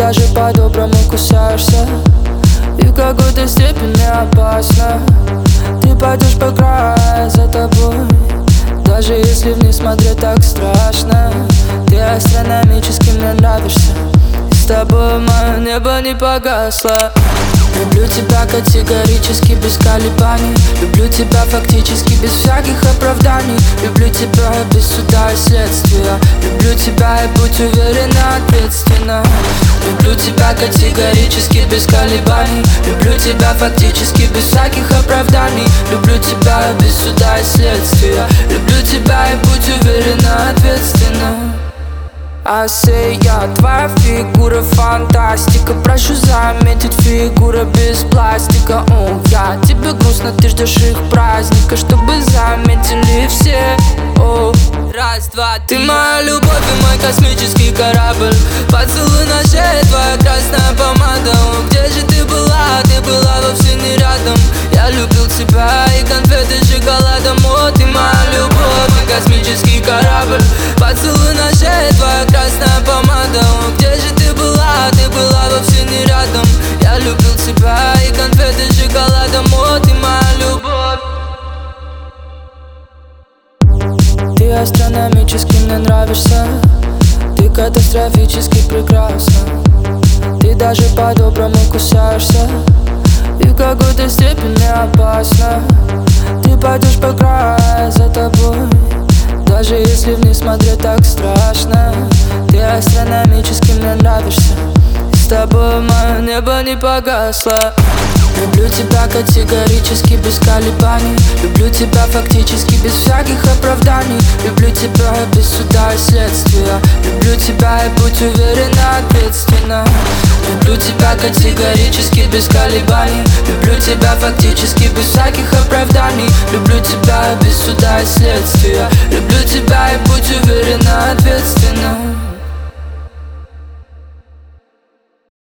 даже по-доброму кусаешься, и в какой-то степени опасно. Ты пойдешь по краю, за тобой, даже если вниз смотреть так страшно. Ты астрономически мне нравишься, с тобой мое небо не погасло. Люблю тебя категорически, без колебаний. Люблю тебя фактически, без всяких оправданий. Люблю тебя без суда и следствия. Люблю тебя и будь уверена, ответственно. Люблю тебя категорически, без колебаний. Люблю тебя фактически, без всяких оправданий. Люблю тебя без суда и следствия. Люблю тебя и будь уверена, ответственно. Я твоя фигура фантастика. Прошу заметить, фигура без пластика. Я тебе грустно, ты ждешь их праздника, чтобы заметили все. Раз, два, ты моя любовь и мой космический корабль. Поцелуй на шее, твоя красная помада. Где же ты была? Ты была вовсе не рядом. Я любил тебя и конфеты с шоколадом. Ты моя любовь и космический корабль. Поцелуй на шее, твоя красная помада. Где же ты была? Ты была вовсе не рядом. Я любил тебя и конфеты с шоколадом. Ты моя любовь. Ты астрономически мне нравишься, ты катастрофически прекрасна. Ты даже по-доброму кусаешься, и в какой-то степени опасно. Ты пойдешь по краю, за тобой, даже если вниз смотреть так страшно. Ты астрономически мне нравишься, с тобой мое небо не погасло. Люблю тебя категорически, без колебаний. Люблю тебя фактически, без всяких оправданий. Люблю тебя без суда и следствия. Люблю тебя и будь уверена, ответственно. Люблю тебя категорически, без колебаний. Люблю тебя фактически, без всяких оправданий. Люблю тебя без суда и следствия. Люблю тебя и будь уверена, ответственно.